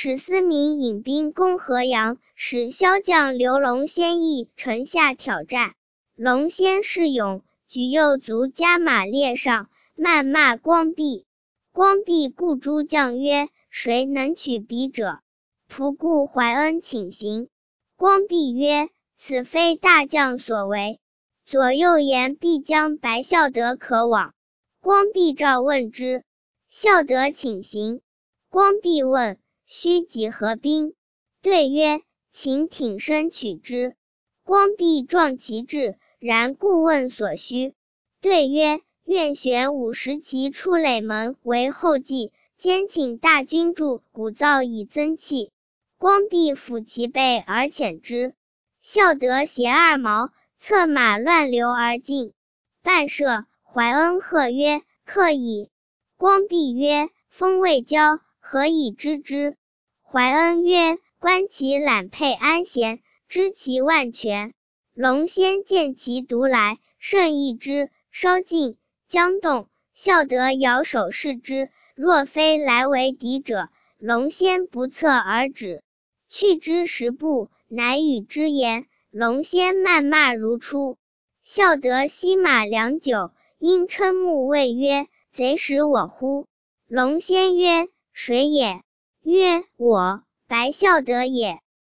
使司民引兵攻河阳，使骁将刘龙先诣城下挑战。龙先势勇，举右卒加马列上，谩骂光弼。光弼故诸将曰：谁能取彼者？仆顾怀恩请行。光弼曰：此非大将所为。左右言必将白孝德可往。光弼召问之，孝德请行。光弼问：须几何兵？对曰：请挺身取之。光弼壮其志，然故问所需。对曰：愿选50骑出垒门为后继，兼请大军助鼓噪以增气。光弼抚其背而遣之。孝德携2矛，策马乱流而进。半射，怀恩喝曰：克矣。光弼曰：风未交，何以知之？怀恩曰：观其揽佩安闲，知其万全。龙先见其独来，甚异之，稍近，将动。孝德摇手视之，若非来为敌者，龙先不测而止。去之10步，乃与之言。龙先谩骂如初。孝德息马良久，因瞠目谓曰：贼使我乎？龙先曰：谁也？曰：我，白孝德也。